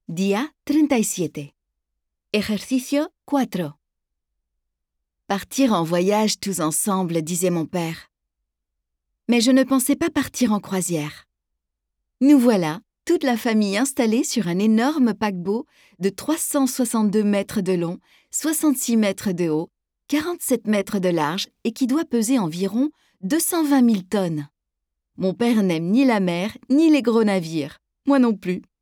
Día 37. Ejercicio 4. Partir en voyage tous ensemble, disait mon père. Mais je ne pensais pas partir en croisière. Nous voilà, toute la famille installée sur un énorme paquebot de 362 mètres de long, 66 mètres de haut, 47 mètres de large et qui doit peser environ 220 000 tonnes. Mon père n'aime ni la mer ni les gros navires. Moi non plus.